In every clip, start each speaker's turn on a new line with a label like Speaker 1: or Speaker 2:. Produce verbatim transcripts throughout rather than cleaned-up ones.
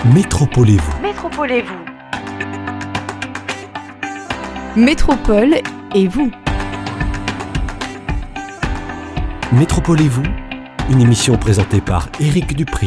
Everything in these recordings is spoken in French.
Speaker 1: Métropolez-vous.
Speaker 2: Métropolez-vous.
Speaker 3: Métropole et vous.
Speaker 1: Métropolez-vous, une émission présentée par Éric Dupri.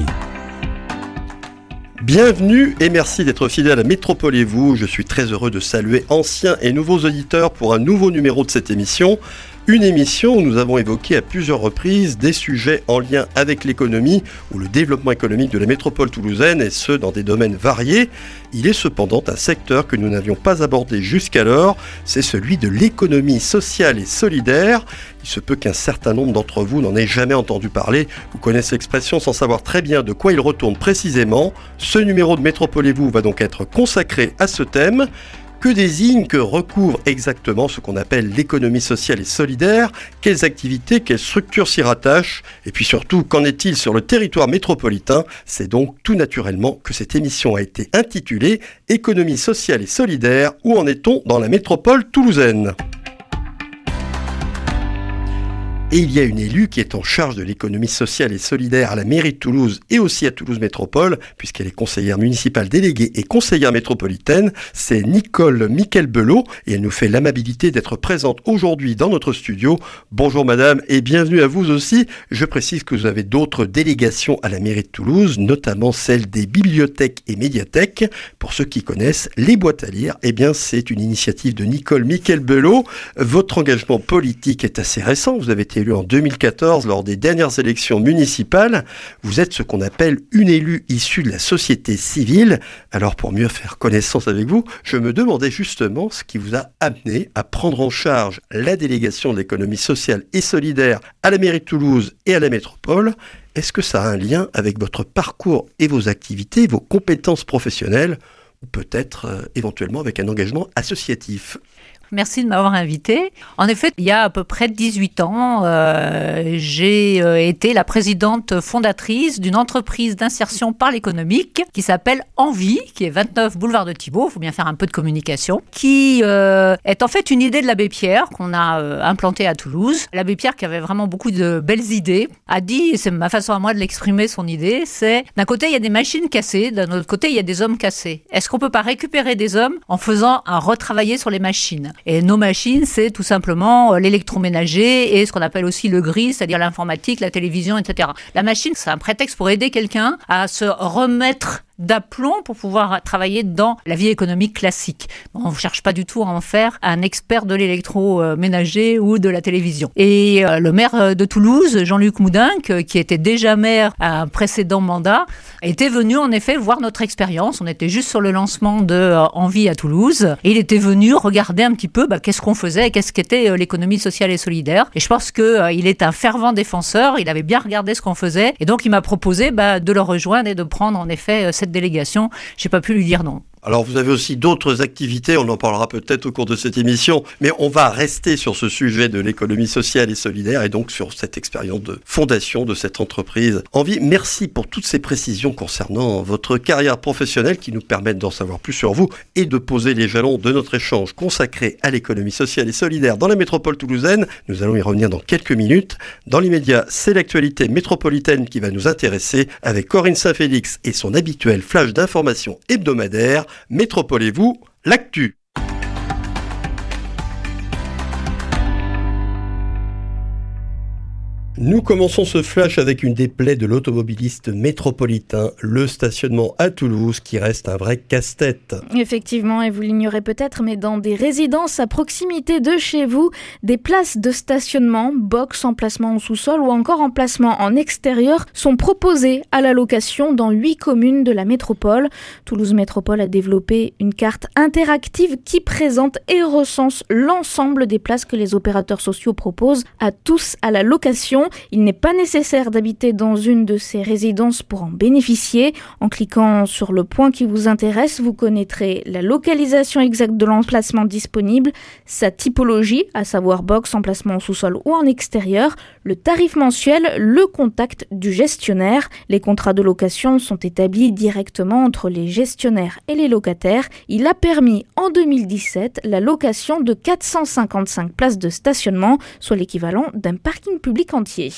Speaker 4: Bienvenue et merci d'être fidèle à Métropolez-vous. Je suis très heureux de saluer anciens et nouveaux auditeurs pour un nouveau numéro de cette émission. Une émission où nous avons évoqué à plusieurs reprises des sujets en lien avec l'économie ou le développement économique de la métropole toulousaine, et ce dans des domaines variés. Il est cependant un secteur que nous n'avions pas abordé jusqu'alors, c'est celui de l'économie sociale et solidaire. Il se peut qu'un certain nombre d'entre vous n'en aient jamais entendu parler, vous connaissez l'expression sans savoir très bien de quoi il retourne précisément. Ce numéro de Métropolez-vous va donc être consacré à ce thème. Que désigne, que recouvre exactement ce qu'on appelle l'économie sociale et solidaire? Quelles activités, quelles structures s'y rattachent? Et puis surtout, qu'en est-il sur le territoire métropolitain? C'est donc tout naturellement que cette émission a été intitulée « Économie sociale et solidaire ». Où en est-on dans la métropole toulousaine? Et il y a une élue qui est en charge de l'économie sociale et solidaire à la mairie de Toulouse et aussi à Toulouse Métropole, puisqu'elle est conseillère municipale déléguée et conseillère métropolitaine. C'est Nicole Michelbelot et elle nous fait l'amabilité d'être présente aujourd'hui dans notre studio. Bonjour madame et bienvenue à vous aussi. Je précise que vous avez d'autres délégations à la mairie de Toulouse, notamment celle des bibliothèques et médiathèques. Pour ceux qui connaissent les boîtes à lire, eh bien c'est une initiative de Nicole Michelbelot. Votre engagement politique est assez récent. Vous avez été élu en deux mille quatorze lors des dernières élections municipales. Vous êtes ce qu'on appelle une élue issue de la société civile. Alors pour mieux faire connaissance avec vous, je me demandais justement ce qui vous a amené à prendre en charge la délégation de l'économie sociale et solidaire à la mairie de Toulouse et à la métropole. Est-ce que ça a un lien avec votre parcours et vos activités, vos compétences professionnelles, ou peut-être euh, éventuellement avec un engagement associatif ?
Speaker 2: Merci de m'avoir invitée. En effet, il y a à peu près dix-huit ans, euh, j'ai euh, été la présidente fondatrice d'une entreprise d'insertion par l'économique qui s'appelle Envie, qui est vingt-neuf boulevard de Thibault, il faut bien faire un peu de communication, qui euh, est en fait une idée de l'abbé Pierre qu'on a euh, implantée à Toulouse. L'abbé Pierre, qui avait vraiment beaucoup de belles idées, a dit, et c'est ma façon à moi de l'exprimer son idée, c'est d'un côté il y a des machines cassées, d'un autre côté il y a des hommes cassés. Est-ce qu'on peut pas récupérer des hommes en faisant un retravailler sur les machines ? Et nos machines, c'est tout simplement l'électroménager et ce qu'on appelle aussi le gris, c'est-à-dire l'informatique, la télévision, et cetera. La machine, c'est un prétexte pour aider quelqu'un à se remettre d'aplomb pour pouvoir travailler dans la vie économique classique. On ne cherche pas du tout à en faire un expert de l'électroménager ou de la télévision. Et euh, le maire de Toulouse, Jean-Luc Moudinque, qui était déjà maire à un précédent mandat, était venu en effet voir notre expérience. On était juste sur le lancement de euh, Envie à Toulouse. Et il était venu regarder un petit peu bah, qu'est-ce qu'on faisait, qu'est-ce qu'était euh, l'économie sociale et solidaire. Et je pense qu'il euh, est un fervent défenseur. Il avait bien regardé ce qu'on faisait. Et donc il m'a proposé bah, de le rejoindre et de prendre en effet euh, cette délégation. J'ai pas pu lui dire non.
Speaker 4: Alors vous avez aussi d'autres activités, on en parlera peut-être au cours de cette émission, mais on va rester sur ce sujet de l'économie sociale et solidaire et donc sur cette expérience de fondation de cette entreprise Envie. Merci pour toutes ces précisions concernant votre carrière professionnelle qui nous permettent d'en savoir plus sur vous et de poser les jalons de notre échange consacré à l'économie sociale et solidaire dans la métropole toulousaine. Nous allons y revenir dans quelques minutes. Dans l'immédiat, c'est l'actualité métropolitaine qui va nous intéresser avec Corinne Saint-Félix et son habituel flash d'informations hebdomadaires. Métropolez-vous, l'actu. Nous commençons ce flash avec une des plaies de l'automobiliste métropolitain, le stationnement à Toulouse qui reste un vrai casse-tête.
Speaker 3: Effectivement, et vous l'ignorez peut-être, mais dans des résidences à proximité de chez vous, des places de stationnement, box, emplacement en sous-sol ou encore emplacement en extérieur sont proposées à la location dans huit communes de la métropole. Toulouse Métropole a développé une carte interactive qui présente et recense l'ensemble des places que les opérateurs sociaux proposent à tous à la location. Il n'est pas nécessaire d'habiter dans une de ces résidences pour en bénéficier. En cliquant sur le point qui vous intéresse, vous connaîtrez la localisation exacte de l'emplacement disponible, sa typologie, à savoir box, emplacement en sous-sol ou en extérieur, le tarif mensuel, le contact du gestionnaire. Les contrats de location sont établis directement entre les gestionnaires et les locataires. Il a permis en deux mille dix-sept la location de quatre cent cinquante-cinq places de stationnement, soit l'équivalent d'un parking public entier.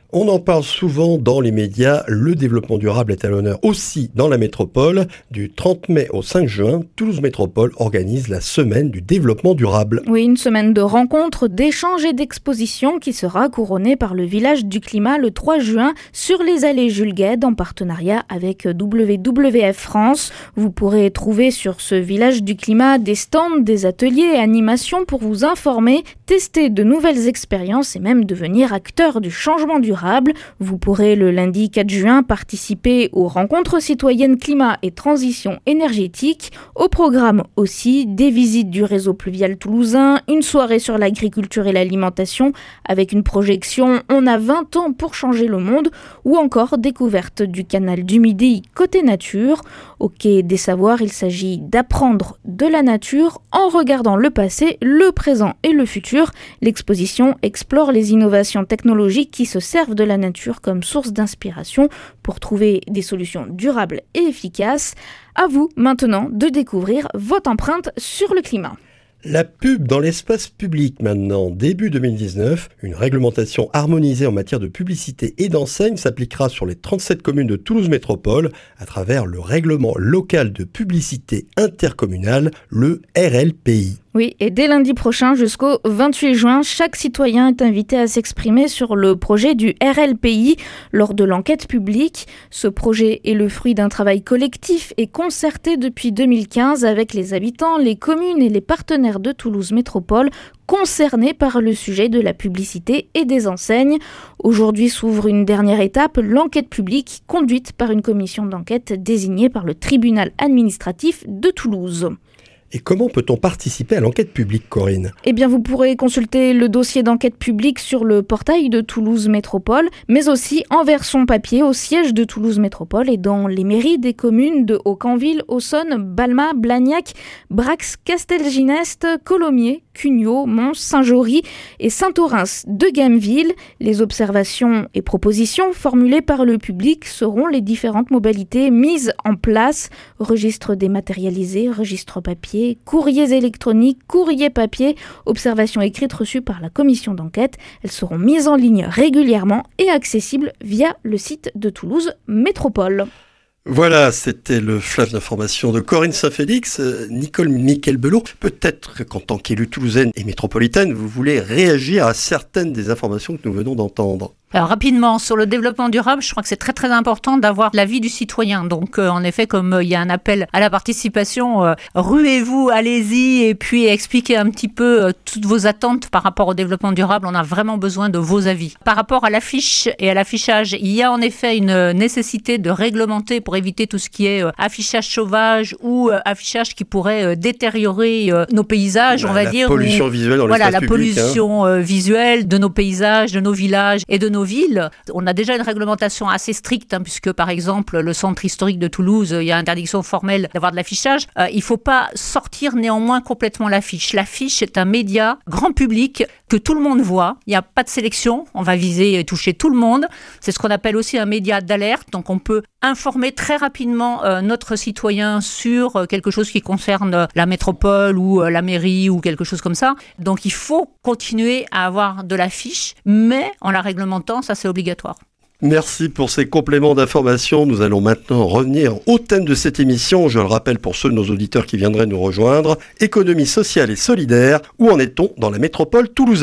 Speaker 4: On en parle souvent dans les médias, le développement durable est à l'honneur aussi dans la métropole. Du trente mai au cinq juin, Toulouse Métropole organise la semaine du développement durable.
Speaker 3: Oui, une semaine de rencontres, d'échanges et d'expositions qui sera couronnée par le village du climat le trois juin sur les allées Jules Guesde en partenariat avec W W F France. Vous pourrez trouver sur ce village du climat des stands, des ateliers et animations pour vous informer, tester de nouvelles expériences et même devenir acteur du changement durable. Vous pourrez le lundi quatre juin participer aux rencontres citoyennes climat et transition énergétique. Au programme aussi des visites du réseau pluvial toulousain, une soirée sur l'agriculture et l'alimentation avec une projection « On a vingt ans pour changer le monde » ou encore découverte du canal du Midi côté nature. Au Quai des Savoirs, il s'agit d'apprendre de la nature en regardant le passé, le présent et le futur. L'exposition explore les innovations technologiques qui se servent de la nature comme source d'inspiration pour trouver des solutions durables et efficaces. À vous maintenant de découvrir votre empreinte sur le climat.
Speaker 4: La pub dans l'espace public maintenant. Début deux mille dix-neuf, une réglementation harmonisée en matière de publicité et d'enseigne s'appliquera sur les trente-sept communes de Toulouse Métropole à travers le règlement local de publicité intercommunale, le R L P I.
Speaker 3: Oui, et dès lundi prochain jusqu'au vingt-huit juin, chaque citoyen est invité à s'exprimer sur le projet du R L P I lors de l'enquête publique. Ce projet est le fruit d'un travail collectif et concerté depuis deux mille quinze avec les habitants, les communes et les partenaires de Toulouse Métropole concernés par le sujet de la publicité et des enseignes. Aujourd'hui s'ouvre une dernière étape, l'enquête publique conduite par une commission d'enquête désignée par le tribunal administratif de Toulouse.
Speaker 4: Et comment peut-on participer à l'enquête publique, Corinne ?
Speaker 3: Eh bien, vous pourrez consulter le dossier d'enquête publique sur le portail de Toulouse Métropole, mais aussi en version papier au siège de Toulouse Métropole et dans les mairies des communes de Aucanville, Aussonne, Balma, Blagnac, Brax, Castelginest, Colomiers, Cugnaux, Mons, Saint-Jory et Saint-Orens de Gameville. Les observations et propositions formulées par le public seront les différentes modalités mises en place. Registre dématérialisé, registre papier, courriers électroniques, courriers papier, observations écrites reçues par la commission d'enquête. Elles seront mises en ligne régulièrement et accessibles via le site de Toulouse Métropole.
Speaker 4: Voilà, c'était le flash d'information de Corinne Saint-Félix. Euh, Nicole Michelbelot, peut-être qu'en tant qu'élue toulousaine et métropolitaine, vous voulez réagir à certaines des informations que nous venons d'entendre.
Speaker 2: Alors rapidement, sur le développement durable, je crois que c'est très très important d'avoir l'avis du citoyen. Donc euh, en effet, comme euh, il y a un appel à la participation, euh, ruez-vous, allez-y et puis expliquez un petit peu euh, toutes vos attentes par rapport au développement durable. On a vraiment besoin de vos avis. Par rapport à l'affiche et à l'affichage, il y a en effet une nécessité de réglementer pour éviter tout ce qui est euh, affichage sauvage ou euh, affichage qui pourrait euh, détériorer euh, nos paysages,
Speaker 4: bah,
Speaker 2: on va
Speaker 4: la
Speaker 2: dire.
Speaker 4: La pollution
Speaker 2: ou,
Speaker 4: visuelle dans
Speaker 2: voilà,
Speaker 4: l'espace
Speaker 2: la
Speaker 4: public.
Speaker 2: Voilà, la pollution
Speaker 4: hein.
Speaker 2: euh, visuelle de nos paysages, de nos villages et de nos villes. On a déjà une réglementation assez stricte, hein, puisque par exemple, le centre historique de Toulouse, il y a interdiction formelle d'avoir de l'affichage. Euh, il ne faut pas sortir néanmoins complètement l'affiche. L'affiche est un média grand public que tout le monde voit. Il n'y a pas de sélection. On va viser et toucher tout le monde. C'est ce qu'on appelle aussi un média d'alerte. Donc on peut informer très rapidement euh, notre citoyen sur euh, quelque chose qui concerne euh, la métropole ou euh, la mairie ou quelque chose comme ça. Donc il faut continuer à avoir de l'affiche, mais en la réglementant, ça c'est obligatoire.
Speaker 4: Merci pour ces compléments d'information. Nous allons maintenant revenir au thème de cette émission. Je le rappelle pour ceux de nos auditeurs qui viendraient nous rejoindre. Économie sociale et solidaire. Où en est-on dans la métropole toulousaine ?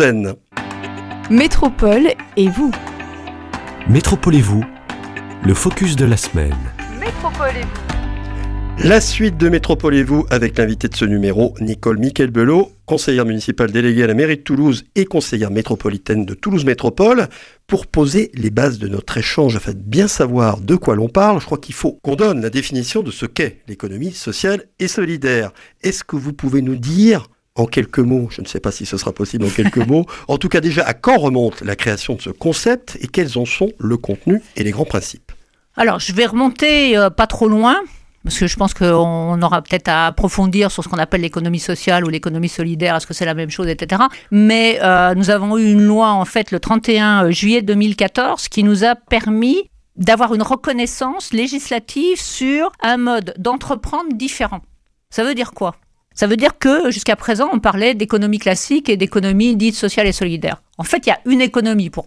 Speaker 5: Métropole et vous.
Speaker 1: Métropole et vous, le focus de la semaine.
Speaker 5: Métropole et vous.
Speaker 4: La suite de Métropole et vous avec l'invité de ce numéro, Nicole Michelbelot, conseillère municipale déléguée à la mairie de Toulouse et conseillère métropolitaine de Toulouse Métropole. Pour poser les bases de notre échange afin de bien savoir de quoi l'on parle, je crois qu'il faut qu'on donne la définition de ce qu'est l'économie sociale et solidaire. Est-ce que vous pouvez nous dire en quelques mots, je ne sais pas si ce sera possible en quelques mots, en tout cas déjà à quand remonte la création de ce concept et quels en sont le contenu et les grands principes ?
Speaker 2: Alors je vais remonter euh, pas trop loin. Parce que je pense qu'on aura peut-être à approfondir sur ce qu'on appelle l'économie sociale ou l'économie solidaire, est-ce que c'est la même chose, et cetera. Mais euh, nous avons eu une loi, en fait, le trente et un juillet deux mille quatorze, qui nous a permis d'avoir une reconnaissance législative sur un mode d'entreprendre différent. Ça veut dire quoi ? Ça veut dire que jusqu'à présent, on parlait d'économie classique et d'économie dite sociale et solidaire. En fait, il y a une économie pour moi.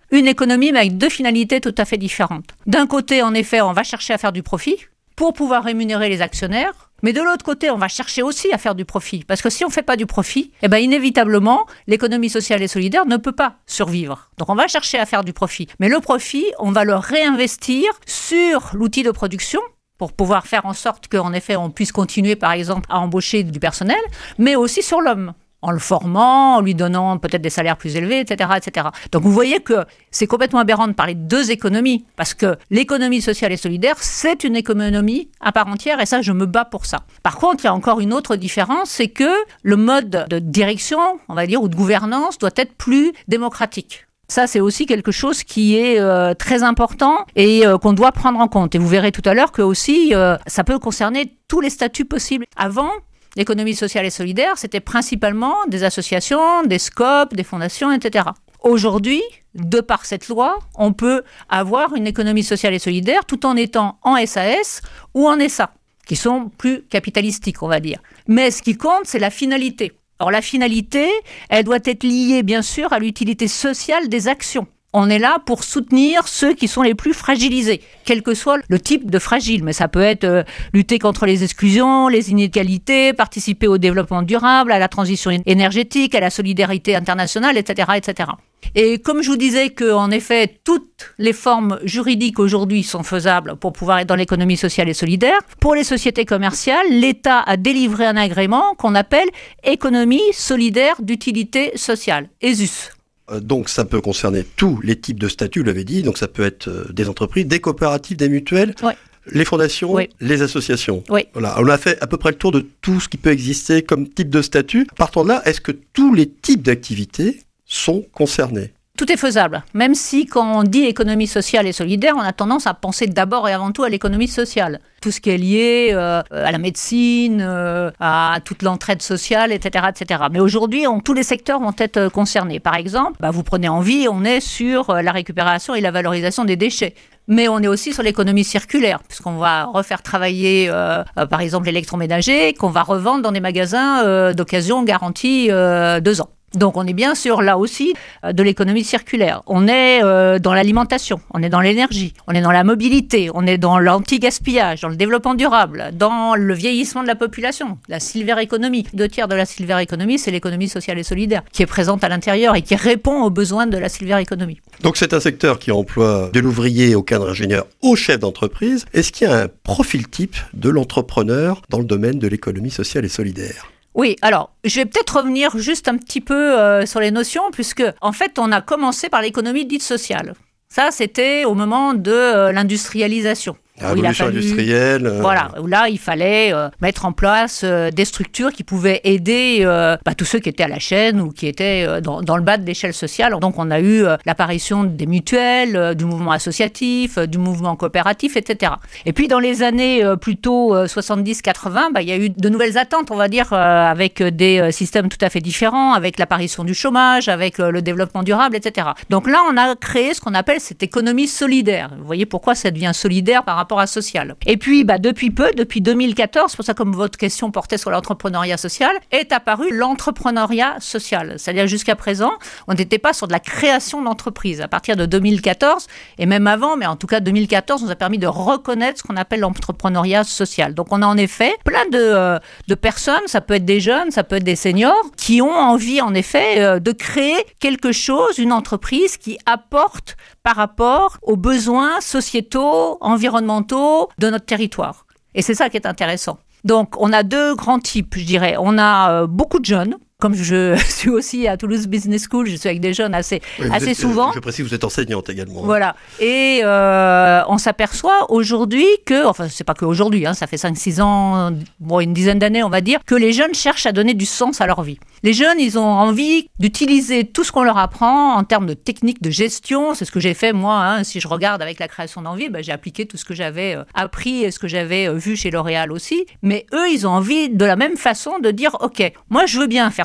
Speaker 2: une économie mais avec deux finalités tout à fait différentes. D'un côté, en effet, on va chercher à faire du profit pour pouvoir rémunérer les actionnaires. Mais de l'autre côté, on va chercher aussi à faire du profit. Parce que si on ne fait pas du profit, eh ben inévitablement, l'économie sociale et solidaire ne peut pas survivre. Donc on va chercher à faire du profit. Mais le profit, on va le réinvestir sur l'outil de production pour pouvoir faire en sorte qu'en effet, on puisse continuer, par exemple, à embaucher du personnel, mais aussi sur l'homme, en le formant, en lui donnant peut-être des salaires plus élevés, et cetera, et cetera. Donc vous voyez que c'est complètement aberrant de parler de deux économies, parce que l'économie sociale et solidaire, c'est une économie à part entière, et ça, je me bats pour ça. Par contre, il y a encore une autre différence, c'est que le mode de direction, on va dire, ou de gouvernance, doit être plus démocratique. Ça, c'est aussi quelque chose qui est euh, très important et euh, qu'on doit prendre en compte. Et vous verrez tout à l'heure que aussi, euh, ça peut concerner tous les statuts possibles. Avant, l'économie sociale et solidaire, c'était principalement des associations, des scopes, des fondations, et cetera. Aujourd'hui, de par cette loi, on peut avoir une économie sociale et solidaire tout en étant en S A S ou en S A, qui sont plus capitalistiques, on va dire. Mais ce qui compte, c'est la finalité. Alors la finalité, elle doit être liée, bien sûr, à l'utilité sociale des actions. On est là pour soutenir ceux qui sont les plus fragilisés, quel que soit le type de fragile. Mais ça peut être euh, lutter contre les exclusions, les inégalités, participer au développement durable, à la transition énergétique, à la solidarité internationale, et cetera, et cetera. Et comme je vous disais qu'en effet, toutes les formes juridiques aujourd'hui sont faisables pour pouvoir être dans l'économie sociale et solidaire, pour les sociétés commerciales, l'État a délivré un agrément qu'on appelle économie solidaire d'utilité sociale, E S U S.
Speaker 4: Donc ça peut concerner tous les types de statuts, vous l'avez dit, donc ça peut être des entreprises, des coopératives, des mutuelles, oui. Les fondations, oui. Les associations.
Speaker 2: Oui.
Speaker 4: Voilà, on a fait à peu près le tour de tout ce qui peut exister comme type de statut. Partant de là, est-ce que tous les types d'activités sont concernés ?
Speaker 2: Tout est faisable, même si quand on dit économie sociale et solidaire, on a tendance à penser d'abord et avant tout à l'économie sociale. Tout ce qui est lié euh, à la médecine, euh, à toute l'entraide sociale, et cetera, et cetera. Mais aujourd'hui, on, tous les secteurs vont être concernés. Par exemple, bah, vous prenez Envie, on est sur la récupération et la valorisation des déchets. Mais on est aussi sur l'économie circulaire, puisqu'on va refaire travailler, euh, euh, par exemple, l'électroménager, qu'on va revendre dans des magasins euh, d'occasion garantis euh, deux ans. Donc on est bien sûr là aussi euh, de l'économie circulaire. On est euh, dans l'alimentation, on est dans l'énergie, on est dans la mobilité, on est dans l'anti-gaspillage, dans le développement durable, dans le vieillissement de la population, la silver economy. Deux tiers de la silver economy, c'est l'économie sociale et solidaire qui est présente à l'intérieur et qui répond aux besoins de la silver economy.
Speaker 4: Donc c'est un secteur qui emploie de l'ouvrier au cadre ingénieur au chef d'entreprise. Est-ce qu'il y a un profil type de l'entrepreneur dans le domaine de l'économie sociale et solidaire ?
Speaker 2: Oui, alors, je vais peut-être revenir juste un petit peu euh, sur les notions, puisque, en fait, on a commencé par l'économie dite sociale. Ça, c'était au moment de euh, l'industrialisation.
Speaker 4: La révolution fallu, industrielle. Euh...
Speaker 2: Voilà, où là, il fallait euh, mettre en place euh, des structures qui pouvaient aider euh, bah, tous ceux qui étaient à la chaîne ou qui étaient euh, dans, dans le bas de l'échelle sociale. Donc, on a eu euh, l'apparition des mutuelles, euh, du mouvement associatif, euh, du mouvement coopératif, et cetera. Et puis, dans les années euh, plutôt euh, soixante-dix quatre-vingts, bah, il y a eu de nouvelles attentes, on va dire, euh, avec des euh, systèmes tout à fait différents, avec l'apparition du chômage, avec euh, le développement durable, et cetera. Donc là, on a créé ce qu'on appelle cette économie solidaire. Vous voyez pourquoi ça devient solidaire par rapport à social. Et puis, bah, depuis peu, depuis deux mille quatorze, pour ça comme votre question portait sur l'entrepreneuriat social, est apparu l'entrepreneuriat social. C'est-à-dire jusqu'à présent, on n'était pas sur de la création d'entreprise. À partir de deux mille quatorze, et même avant, mais en tout cas deux mille quatorze, nous a permis de reconnaître ce qu'on appelle l'entrepreneuriat social. Donc on a en effet plein de, euh, de personnes, ça peut être des jeunes, ça peut être des seniors, qui ont envie en effet euh, de créer quelque chose, une entreprise qui apporte par rapport aux besoins sociétaux, environnementaux de notre territoire. Et c'est ça qui est intéressant. Donc, on a deux grands types, je dirais. On a euh, beaucoup de jeunes. Comme je suis aussi à Toulouse Business School, je suis avec des jeunes assez,
Speaker 4: oui,
Speaker 2: assez
Speaker 4: êtes,
Speaker 2: souvent.
Speaker 4: Je précise, vous êtes enseignante également.
Speaker 2: Voilà. Et euh, on s'aperçoit aujourd'hui que, enfin, c'est pas qu'aujourd'hui, hein, ça fait cinq six ans, bon, une dizaine d'années, on va dire, que les jeunes cherchent à donner du sens à leur vie. Les jeunes, ils ont envie d'utiliser tout ce qu'on leur apprend en termes de techniques de gestion. C'est ce que j'ai fait, moi. Hein. Si je regarde avec la création d'Envie, ben, j'ai appliqué tout ce que j'avais euh, appris et ce que j'avais euh, vu chez L'Oréal aussi. Mais eux, ils ont envie de la même façon de dire, OK, moi, je veux bien faire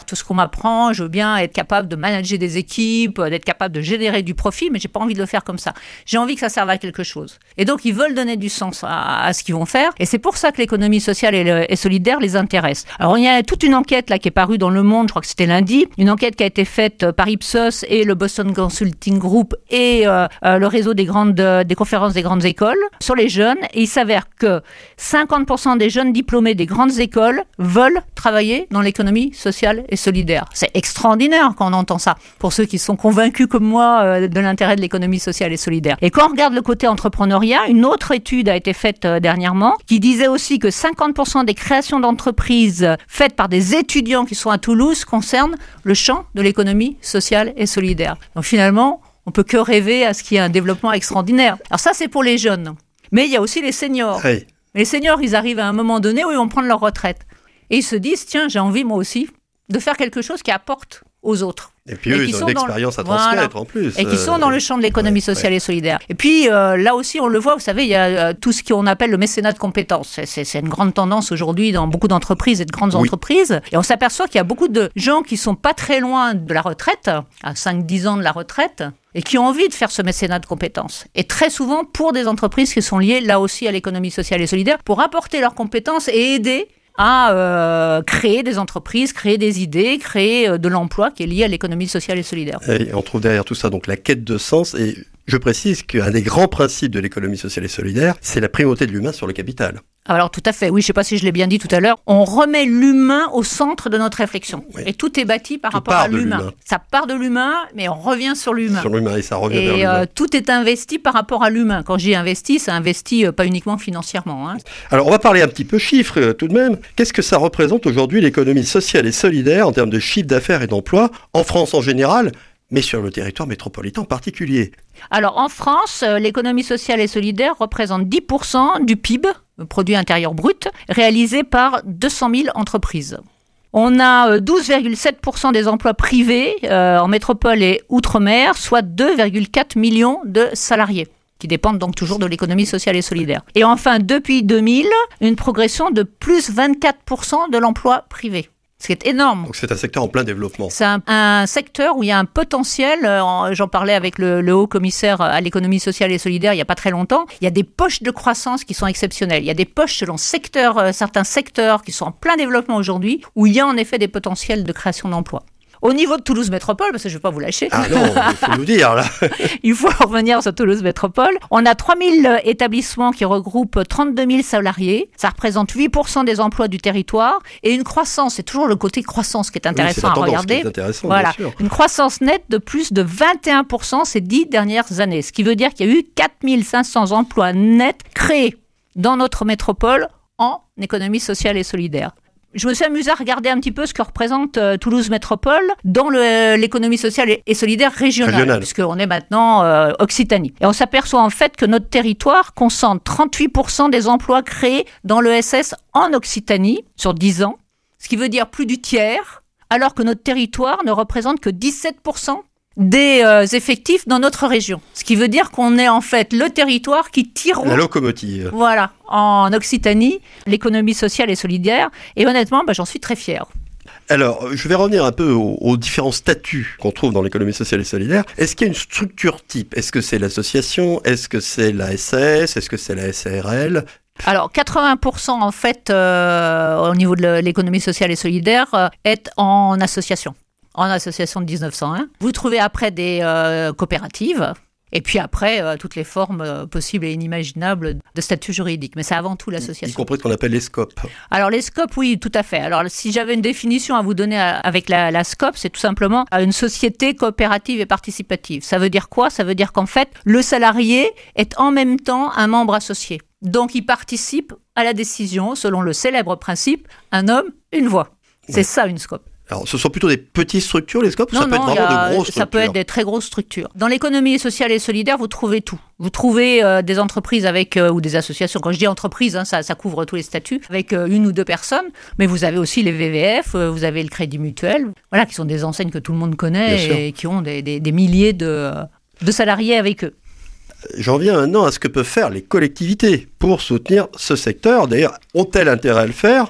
Speaker 2: faire tout ce qu'on m'apprend, je veux bien être capable de manager des équipes, d'être capable de générer du profit, mais j'ai pas envie de le faire comme ça. J'ai envie que ça serve à quelque chose. Et donc, ils veulent donner du sens à, à ce qu'ils vont faire. Et c'est pour ça que l'économie sociale et, le, et solidaire les intéresse. Alors, il y a toute une enquête là qui est parue dans Le Monde, je crois que c'était lundi, une enquête qui a été faite par Ipsos et le Boston Consulting Group et euh, euh, le réseau des grandes, des conférences des grandes écoles sur les jeunes. Et il s'avère que cinquante pour cent des jeunes diplômés des grandes écoles veulent travailler dans l'économie sociale et solidaire. C'est extraordinaire quand on entend ça, pour ceux qui sont convaincus comme moi euh, de l'intérêt de l'économie sociale et solidaire. Et quand on regarde le côté entrepreneuriat, une autre étude a été faite euh, dernièrement qui disait aussi que cinquante pour cent des créations d'entreprises faites par des étudiants qui sont à Toulouse concernent le champ de l'économie sociale et solidaire. Donc finalement, on peut que rêver à ce qu'il y ait un développement extraordinaire. Alors ça, c'est pour les jeunes. Mais il y a aussi les seniors.
Speaker 4: Oui.
Speaker 2: Les seniors, ils arrivent à un moment donné où ils vont prendre leur retraite. Et ils se disent, tiens, j'ai envie moi aussi de faire quelque chose qui apporte aux autres.
Speaker 4: Et puis eux,
Speaker 2: et
Speaker 4: ils ont une expérience le... à transmettre voilà. en plus.
Speaker 2: Et qui sont dans le champ de l'économie
Speaker 4: ouais,
Speaker 2: sociale
Speaker 4: ouais.
Speaker 2: et solidaire. Et puis euh, là aussi, on le voit, vous savez, il y a euh, tout ce qu'on appelle le mécénat de compétences. C'est, c'est, c'est une grande tendance aujourd'hui dans beaucoup d'entreprises et de grandes oui. entreprises. Et on s'aperçoit qu'il y a beaucoup de gens qui sont pas très loin de la retraite, à cinq dix ans de la retraite, et qui ont envie de faire ce mécénat de compétences. Et très souvent pour des entreprises qui sont liées là aussi à l'économie sociale et solidaire, pour apporter leurs compétences et aider à euh, créer des entreprises, créer des idées, créer euh, de l'emploi qui est lié à l'économie sociale et solidaire.
Speaker 4: Et on trouve derrière tout ça donc la quête de sens. Et je précise qu'un des grands principes de l'économie sociale et solidaire, c'est la primauté de l'humain sur le capital.
Speaker 2: Alors tout à fait, oui, je ne sais pas si je l'ai bien dit tout à l'heure, on remet l'humain au centre de notre réflexion. Oui. Et tout est bâti par tout rapport à l'humain. l'humain. Ça part de l'humain, mais on revient sur l'humain.
Speaker 4: Sur l'humain, et ça revient
Speaker 2: et
Speaker 4: vers l'humain.
Speaker 2: Euh, tout est investi par rapport à l'humain. Quand j'y investis, ça investit euh, pas uniquement financièrement. Hein.
Speaker 4: Alors on va parler un petit peu chiffres euh, tout de même. Qu'est-ce que ça représente aujourd'hui l'économie sociale et solidaire en termes de chiffre d'affaires et d'emploi, en France en général, mais sur le territoire métropolitain en particulier?
Speaker 2: Alors en France, euh, l'économie sociale et solidaire représente dix pour cent du P I B, le produit intérieur brut, réalisé par deux cent mille entreprises. On a douze virgule sept pour cent des emplois privés euh, en métropole et outre-mer, soit deux virgule quatre millions de salariés, qui dépendent donc toujours de l'économie sociale et solidaire. Et enfin, depuis deux mille, une progression de plus vingt-quatre pour cent de l'emploi privé. Ce qui est énorme.
Speaker 4: Donc c'est un secteur en plein développement.
Speaker 2: C'est un, un secteur où il y a un potentiel, euh, j'en parlais avec le, le haut commissaire à l'économie sociale et solidaire il n'y a pas très longtemps, il y a des poches de croissance qui sont exceptionnelles. Il y a des poches selon secteur, euh, certains secteurs qui sont en plein développement aujourd'hui, où il y a en effet des potentiels de création d'emplois. Au niveau de Toulouse Métropole, parce que je ne vais pas vous lâcher.
Speaker 4: Ah non, il faut nous dire là.
Speaker 2: Il faut revenir sur Toulouse Métropole. On a trois mille établissements qui regroupent trente-deux mille salariés. Ça représente huit pour cent des emplois du territoire. Et une croissance, c'est toujours le côté croissance qui est intéressant
Speaker 4: oui, c'est la
Speaker 2: à regarder.
Speaker 4: Qui est intéressant,
Speaker 2: voilà.
Speaker 4: Bien sûr.
Speaker 2: Une croissance nette de plus de vingt et un pour cent ces dix dernières années. Ce qui veut dire qu'il y a eu quatre mille cinq cents emplois nets créés dans notre métropole en économie sociale et solidaire. Je me suis amusée à regarder un petit peu ce que représente euh, Toulouse Métropole dans le, l'économie sociale et, et solidaire régionale,
Speaker 4: Régional.
Speaker 2: puisqu'on est maintenant euh, Occitanie. Et on s'aperçoit en fait que notre territoire concentre trente-huit pour cent des emplois créés dans l'E S S en Occitanie sur dix ans, ce qui veut dire plus du tiers, alors que notre territoire ne représente que dix-sept pour cent des euh, effectifs dans notre région. Ce qui veut dire qu'on est en fait le territoire qui tire
Speaker 4: la locomotive.
Speaker 2: Voilà, en Occitanie, l'économie sociale et solidaire. Et honnêtement, bah, j'en suis très fière.
Speaker 4: Alors, je vais revenir un peu aux, aux différents statuts qu'on trouve dans l'économie sociale et solidaire. Est-ce qu'il y a une structure type? Est-ce que c'est l'association? Est-ce que c'est la S A S? Est-ce que c'est la S A R L?
Speaker 2: Alors, quatre-vingts pour cent en fait, euh, au niveau de l'économie sociale et solidaire, euh, est en association. En association de dix-neuf cent un. Vous trouvez après des euh, coopératives, et puis après, euh, toutes les formes euh, possibles et inimaginables de statut juridique. Mais c'est avant tout l'association.
Speaker 4: Y compris ce qu'on appelle les scopes.
Speaker 2: Alors les scopes, oui, tout à fait. Alors si j'avais une définition à vous donner avec la, la scope, c'est tout simplement une société coopérative et participative. Ça veut dire quoi? Ça veut dire qu'en fait, le salarié est en même temps un membre associé. Donc il participe à la décision selon le célèbre principe « un homme, une voix ». C'est oui. Ça une scope.
Speaker 4: Alors, ce sont plutôt des petites structures, les scopes, ou
Speaker 2: non,
Speaker 4: ça peut
Speaker 2: non,
Speaker 4: être vraiment
Speaker 2: a,
Speaker 4: de grosses structures?
Speaker 2: Ça peut être des très grosses structures. Dans l'économie sociale et solidaire, vous trouvez tout. Vous trouvez euh, des entreprises avec, euh, ou des associations, quand je dis entreprises, hein, ça, ça couvre tous les statuts, avec euh, une ou deux personnes, mais vous avez aussi les V V F, euh, vous avez le Crédit Mutuel, voilà, qui sont des enseignes que tout le monde connaît et qui ont des, des, des milliers de, de salariés avec eux.
Speaker 4: J'en viens maintenant à ce que peuvent faire les collectivités pour soutenir ce secteur. D'ailleurs, ont-elles intérêt à le faire?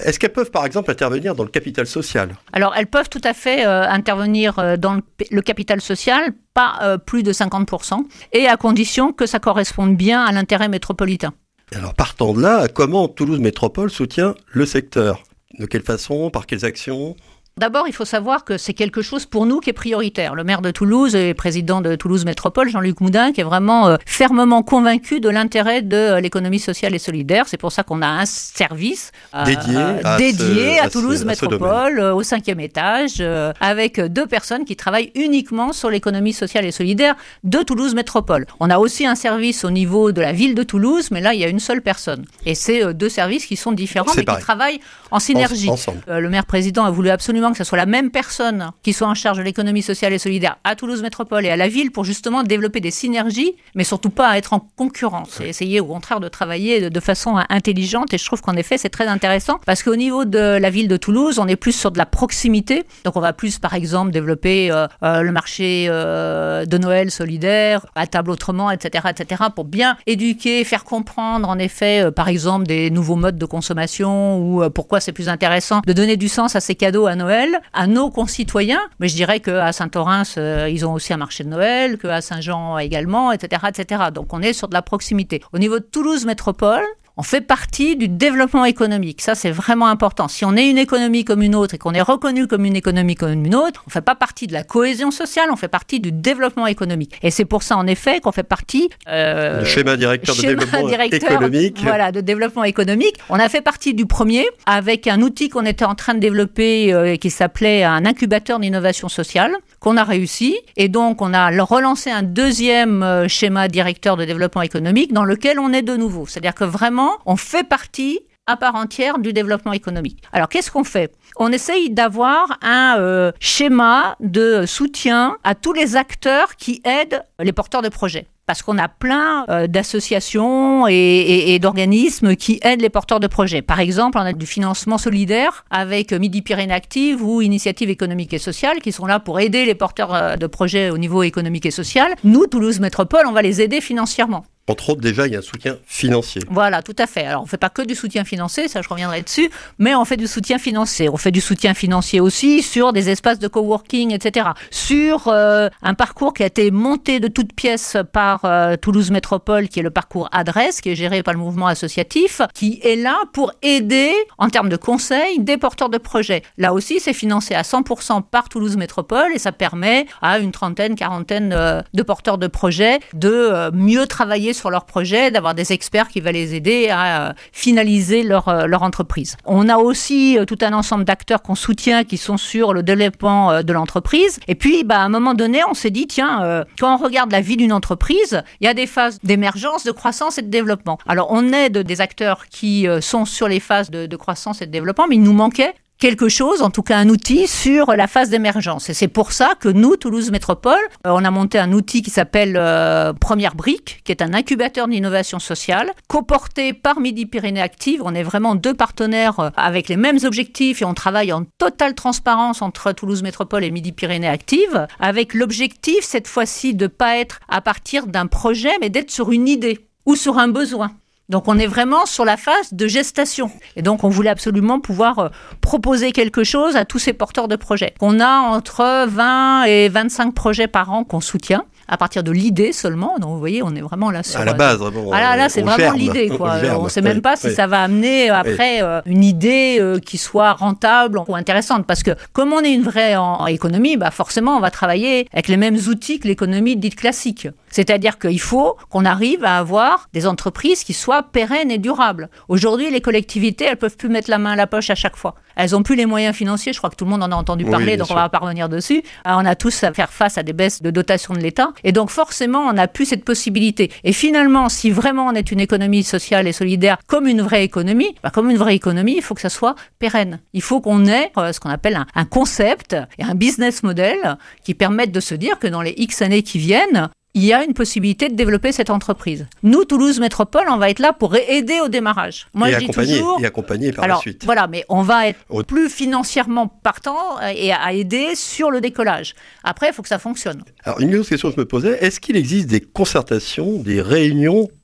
Speaker 4: Est-ce qu'elles peuvent par exemple intervenir dans le capital social ?
Speaker 2: Alors elles peuvent tout à fait euh, intervenir euh, dans le, le capital social, pas euh, plus de cinquante pour cent, et à condition que ça corresponde bien à l'intérêt métropolitain.
Speaker 4: Alors partant de là, comment Toulouse Métropole soutient le secteur ? De quelle façon ? Par quelles actions ?
Speaker 2: D'abord, il faut savoir que c'est quelque chose pour nous qui est prioritaire. Le maire de Toulouse et président de Toulouse Métropole, Jean-Luc Moudin, qui est vraiment euh, fermement convaincu de l'intérêt de euh, l'économie sociale et solidaire. C'est pour ça qu'on a un service euh,
Speaker 4: dédié, à,
Speaker 2: dédié
Speaker 4: ce,
Speaker 2: à Toulouse
Speaker 4: à ce,
Speaker 2: Métropole,
Speaker 4: à
Speaker 2: euh, au cinquième étage, euh, avec deux personnes qui travaillent uniquement sur l'économie sociale et solidaire de Toulouse Métropole. On a aussi un service au niveau de la ville de Toulouse, mais là, il y a une seule personne. Et c'est euh, deux services qui sont différents,
Speaker 4: c'est
Speaker 2: mais
Speaker 4: pareil.
Speaker 2: qui travaillent en synergie.
Speaker 4: En, ensemble.
Speaker 2: Euh, le maire président a voulu absolument que ce soit la même personne qui soit en charge de l'économie sociale et solidaire à Toulouse Métropole et à la ville pour justement développer des synergies, mais surtout pas à être en concurrence et essayer au contraire de travailler de, de façon intelligente. Et je trouve qu'en effet, c'est très intéressant parce qu'au niveau de la ville de Toulouse, on est plus sur de la proximité. Donc on va plus, par exemple, développer euh, euh, le marché euh, de Noël solidaire, à table autrement, et cetera, et cetera, pour bien éduquer, faire comprendre, en effet, euh, par exemple, des nouveaux modes de consommation ou euh, pourquoi c'est plus intéressant de donner du sens à ces cadeaux à Noël, à nos concitoyens. Mais je dirais qu'à Saint-Orens, euh, ils ont aussi un marché de Noël, qu'à Saint-Jean également, et cetera, et cetera. Donc on est sur de la proximité. Au niveau de Toulouse Métropole, on fait partie du développement économique. Ça, c'est vraiment important. Si on est une économie comme une autre et qu'on est reconnu comme une économie comme une autre, on ne fait pas partie de la cohésion sociale, on fait partie du développement économique. Et c'est pour ça, en effet, qu'on fait partie...
Speaker 4: Euh, le schéma directeur
Speaker 2: schéma
Speaker 4: de développement
Speaker 2: directeur,
Speaker 4: économique.
Speaker 2: Voilà, de développement économique. On a fait partie du premier avec un outil qu'on était en train de développer euh, qui s'appelait un incubateur d'innovation sociale, qu'on a réussi. Et donc, on a relancé un deuxième euh, schéma directeur de développement économique dans lequel on est de nouveau. C'est-à-dire que vraiment, on fait partie à part entière du développement économique. Alors, qu'est-ce qu'on fait ? On essaye d'avoir un euh, schéma de soutien à tous les acteurs qui aident les porteurs de projets. Parce qu'on a plein euh, d'associations et, et, et d'organismes qui aident les porteurs de projets. Par exemple, on a du financement solidaire avec Midi-Pyrénées Active ou Initiative économique et sociale qui sont là pour aider les porteurs euh, de projets au niveau économique et social. Nous, Toulouse Métropole, on va les aider financièrement.
Speaker 4: Entre autres, déjà, il y a un soutien financier.
Speaker 2: Voilà, tout à fait. Alors, on ne fait pas que du soutien financier, ça je reviendrai dessus, mais on fait du soutien financier. On fait du soutien financier aussi sur des espaces de coworking, et cetera. Sur euh, un parcours qui a été monté de toutes pièces par euh, Toulouse Métropole, qui est le parcours Adresse, qui est géré par le mouvement associatif, qui est là pour aider, en termes de conseils, des porteurs de projets. Là aussi, c'est financé à cent pour cent par Toulouse Métropole et ça permet à une trentaine, quarantaine euh, de porteurs de projets de euh, mieux travailler sur leur projet, d'avoir des experts qui vont les aider à euh, finaliser leur, euh, leur entreprise. On a aussi euh, tout un ensemble d'acteurs qu'on soutient qui sont sur le développement euh, de l'entreprise. Et puis, bah, à un moment donné, on s'est dit, tiens, euh, quand on regarde la vie d'une entreprise, il y a des phases d'émergence, de croissance et de développement. Alors, on aide des acteurs qui euh, sont sur les phases de, de croissance et de développement, mais il nous manquait quelque chose, en tout cas un outil sur la phase d'émergence. Et c'est pour ça que nous, Toulouse Métropole, euh, on a monté un outil qui s'appelle euh, Première Brique, qui est un incubateur d'innovation sociale, coporté par Midi-Pyrénées Active. On est vraiment deux partenaires euh, avec les mêmes objectifs et on travaille en totale transparence entre Toulouse Métropole et Midi-Pyrénées Active, avec l'objectif, cette fois-ci, de ne pas être à partir d'un projet, mais d'être sur une idée ou sur un besoin. Donc, on est vraiment sur la phase de gestation. Et donc, on voulait absolument pouvoir euh, proposer quelque chose à tous ces porteurs de projets. On a entre vingt et vingt-cinq projets par an qu'on soutient, à partir de l'idée seulement. Donc, vous voyez, on est vraiment là sur...
Speaker 4: À la base, vraiment.
Speaker 2: Voilà, là, c'est vraiment germe. L'idée, quoi. On ne sait même oui, pas si oui. ça va amener après oui. euh, une idée euh, qui soit rentable ou intéressante. Parce que, comme on est une vraie en, en économie, bah, forcément, on va travailler avec les mêmes outils que l'économie dite classique. C'est-à-dire qu'il faut qu'on arrive à avoir des entreprises qui soient pérennes et durables. Aujourd'hui, les collectivités, elles ne peuvent plus mettre la main à la poche à chaque fois. Elles n'ont plus les moyens financiers. Je crois que tout le monde en a entendu parler, oui, donc sûr. On ne va pas revenir dessus. Alors, on a tous à faire face à des baisses de dotation de l'État. Et donc, forcément, on n'a plus cette possibilité. Et finalement, si vraiment on est une économie sociale et solidaire comme une vraie économie, bah, comme une vraie économie, il faut que ça soit pérenne. Il faut qu'on ait euh, ce qu'on appelle un, un concept et un business model qui permettent de se dire que dans les X années qui viennent, il y a une possibilité de développer cette entreprise. Nous, Toulouse Métropole, on va être là pour aider au démarrage. Moi,
Speaker 4: et,
Speaker 2: je
Speaker 4: accompagner,
Speaker 2: dis toujours,
Speaker 4: et accompagner par
Speaker 2: alors,
Speaker 4: la suite.
Speaker 2: Voilà, mais on va être Au... plus financièrement partant et à aider sur le décollage. Après, il faut que ça fonctionne.
Speaker 4: Alors, une autre question que je me posais, est-ce qu'il existe des concertations, des réunions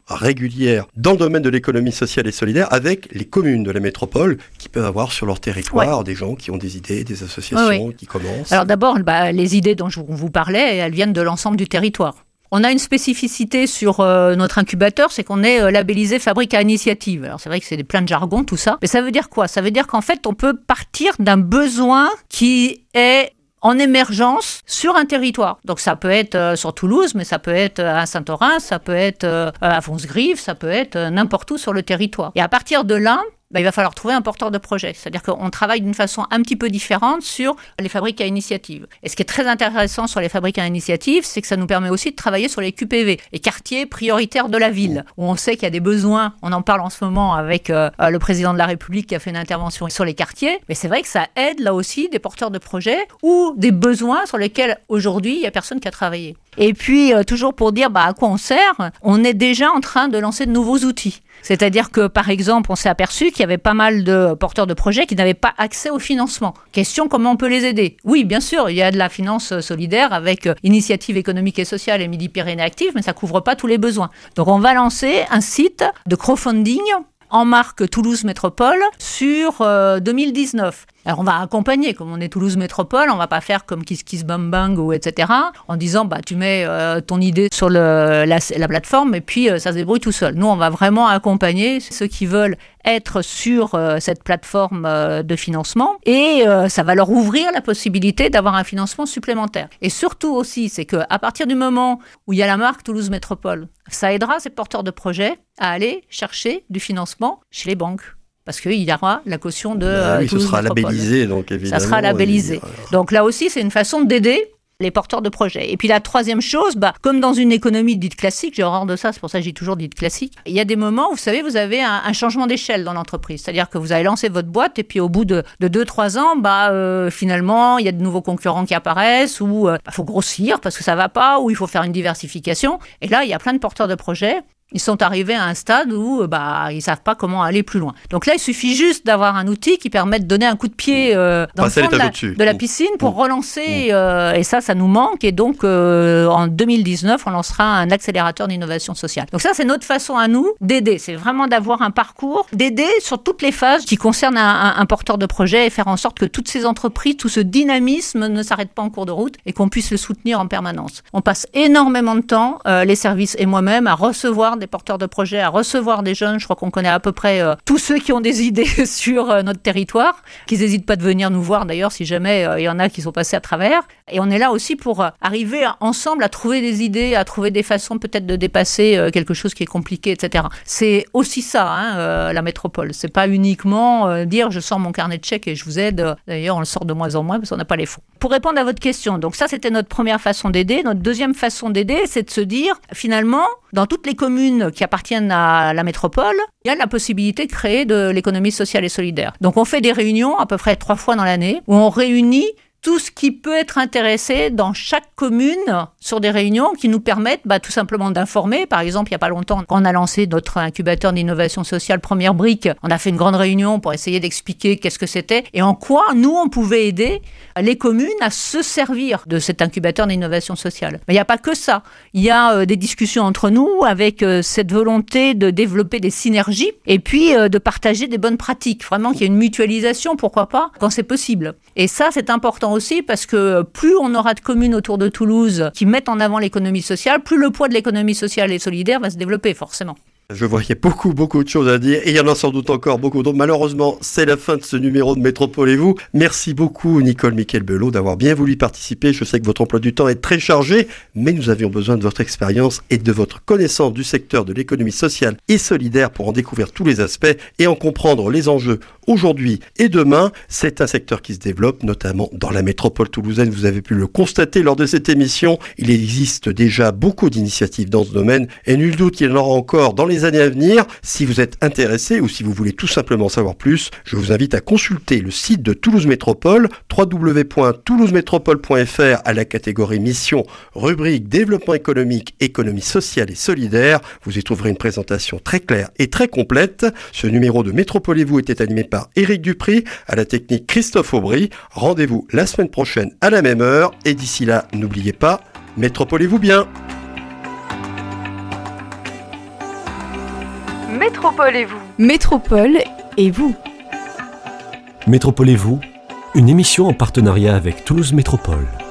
Speaker 4: régulière dans le domaine de l'économie sociale et solidaire avec les communes de la métropole qui peuvent avoir sur leur territoire ouais. des gens qui ont des idées, des associations oui, oui. qui commencent.
Speaker 2: Alors d'abord, bah, les idées dont je vous parlais, elles viennent de l'ensemble du territoire. On a une spécificité sur euh, notre incubateur, c'est qu'on est euh, labellisé Fabrique à initiative. Alors c'est vrai que c'est plein de jargon tout ça, mais ça veut dire quoi ? Ça veut dire qu'en fait on peut partir d'un besoin qui est en émergence sur un territoire. Donc ça peut être euh, sur Toulouse, mais ça peut être à Saint-Orens, ça peut être euh, à Fonsgrive, ça peut être euh, n'importe où sur le territoire. Et à partir de là, bah, il va falloir trouver un porteur de projet. C'est-à-dire qu'on travaille d'une façon un petit peu différente sur les fabriques à initiative. Et ce qui est très intéressant sur les fabriques à initiative, c'est que ça nous permet aussi de travailler sur les Q P V, les quartiers prioritaires de la ville, où on sait qu'il y a des besoins. On en parle en ce moment avec euh, le président de la République qui a fait une intervention sur les quartiers. Mais c'est vrai que ça aide là aussi des porteurs de projets ou des besoins sur lesquels aujourd'hui il n'y a personne qui a travaillé. Et puis, euh, toujours pour dire bah, à quoi on sert, on est déjà en train de lancer de nouveaux outils. C'est-à-dire que, par exemple, on s'est aperçu qu'il y avait pas mal de porteurs de projets qui n'avaient pas accès au financement. Question, comment on peut les aider ? Oui, bien sûr, il y a de la finance solidaire avec Initiative économique et sociale et Midi-Pyrénées Active, mais ça couvre pas tous les besoins. Donc, on va lancer un site de crowdfunding en marque Toulouse Métropole sur euh, deux mille dix-neuf. Alors on va accompagner, comme on est Toulouse Métropole, on va pas faire comme Kiss Kiss Bang Bang ou et cetera en disant bah tu mets euh, ton idée sur le, la, la plateforme et puis euh, ça se débrouille tout seul. Nous on va vraiment accompagner ceux qui veulent être sur euh, cette plateforme euh, de financement et euh, ça va leur ouvrir la possibilité d'avoir un financement supplémentaire. Et surtout aussi, c'est qu'à partir du moment où il y a la marque Toulouse Métropole, ça aidera ces porteurs de projets à aller chercher du financement chez les banques. Parce qu'il y aura la caution de
Speaker 4: bah oui,
Speaker 2: Toulouse
Speaker 4: ce sera
Speaker 2: Métropole.
Speaker 4: labellisé, donc évidemment.
Speaker 2: Ça sera labellisé.
Speaker 4: Et...
Speaker 2: Donc là aussi, c'est une façon d'aider les porteurs de projets. Et puis la troisième chose, bah, comme dans une économie dite classique, j'ai horreur de ça, c'est pour ça que j'ai toujours dite classique, il y a des moments où, vous savez, vous avez un, un changement d'échelle dans l'entreprise. C'est-à-dire que vous avez lancé votre boîte et puis au bout de deux trois ans, bah, euh, finalement, il y a de nouveaux concurrents qui apparaissent ou il euh, bah, faut grossir parce que ça va pas ou il faut faire une diversification. Et là, il y a plein de porteurs de projets. Ils sont arrivés à un stade où bah, ils ne savent pas comment aller plus loin. Donc là, il suffit juste d'avoir un outil qui permet de donner un coup de pied euh, dans Passer le fond de la, de la piscine pour mmh. relancer. Mmh. Euh, et ça, ça nous manque. Et donc, euh, en deux mille dix-neuf, on lancera un accélérateur d'innovation sociale. Donc ça, c'est notre façon à nous d'aider. C'est vraiment d'avoir un parcours, d'aider sur toutes les phases qui concernent un, un, un porteur de projet et faire en sorte que toutes ces entreprises, tout ce dynamisme ne s'arrête pas en cours de route et qu'on puisse le soutenir en permanence. On passe énormément de temps, euh, les services et moi-même, à recevoir des porteurs de projets, à recevoir des jeunes. Je crois qu'on connaît à peu près euh, tous ceux qui ont des idées sur euh, notre territoire, qu'ils n'hésitent pas de venir nous voir d'ailleurs si jamais il euh, y en a qui sont passés à travers. Et on est là aussi pour euh, arriver à, ensemble à trouver des idées, à trouver des façons peut-être de dépasser euh, quelque chose qui est compliqué, et cetera. C'est aussi ça, hein, euh, la métropole. C'est pas uniquement euh, dire je sors mon carnet de chèques et je vous aide. D'ailleurs, on le sort de moins en moins parce qu'on n'a pas les fonds. Pour répondre à votre question, donc ça c'était notre première façon d'aider. Notre deuxième façon d'aider, c'est de se dire finalement, dans toutes les communes qui appartiennent à la métropole, il y a la possibilité de créer de l'économie sociale et solidaire. Donc on fait des réunions à peu près trois fois dans l'année où on réunit tout ce qui peut être intéressé dans chaque commune sur des réunions qui nous permettent bah, tout simplement d'informer. Par exemple, il n'y a pas longtemps, quand on a lancé notre incubateur d'innovation sociale Première Brique, on a fait une grande réunion pour essayer d'expliquer qu'est-ce que c'était et en quoi nous, on pouvait aider les communes à se servir de cet incubateur d'innovation sociale. Mais il n'y a pas que ça. Il y a euh, des discussions entre nous avec euh, cette volonté de développer des synergies et puis euh, de partager des bonnes pratiques. Vraiment qu'il y ait une mutualisation, pourquoi pas, quand c'est possible. Et ça, c'est important aussi parce que plus on aura de communes autour de Toulouse qui mettent en avant l'économie sociale, plus le poids de l'économie sociale et solidaire va se développer forcément.
Speaker 4: Je voyais beaucoup, beaucoup de choses à dire et il y en a sans doute encore beaucoup d'autres. Malheureusement, c'est la fin de ce numéro de Métropole et vous. Merci beaucoup Nicole Mickel-Belot d'avoir bien voulu participer. Je sais que votre emploi du temps est très chargé, mais nous avions besoin de votre expérience et de votre connaissance du secteur de l'économie sociale et solidaire pour en découvrir tous les aspects et en comprendre les enjeux aujourd'hui et demain. C'est un secteur qui se développe, notamment dans la métropole toulousaine. Vous avez pu le constater lors de cette émission. Il existe déjà beaucoup d'initiatives dans ce domaine et nul doute qu'il y en aura encore dans les années à venir. Si vous êtes intéressé ou si vous voulez tout simplement savoir plus, je vous invite à consulter le site de Toulouse Métropole, w w w point toulouse métropole point f r à la catégorie mission, rubrique développement économique, économie sociale et solidaire. Vous y trouverez une présentation très claire et très complète. Ce numéro de Métropole et vous était animé par Éric Dupry, à la technique Christophe Aubry. Rendez-vous la semaine prochaine à la même heure et d'ici là, n'oubliez pas, métropolez-vous bien.
Speaker 5: Métropole et vous.
Speaker 3: Métropole et vous.
Speaker 1: Métropole et vous, une émission en partenariat avec Toulouse Métropole.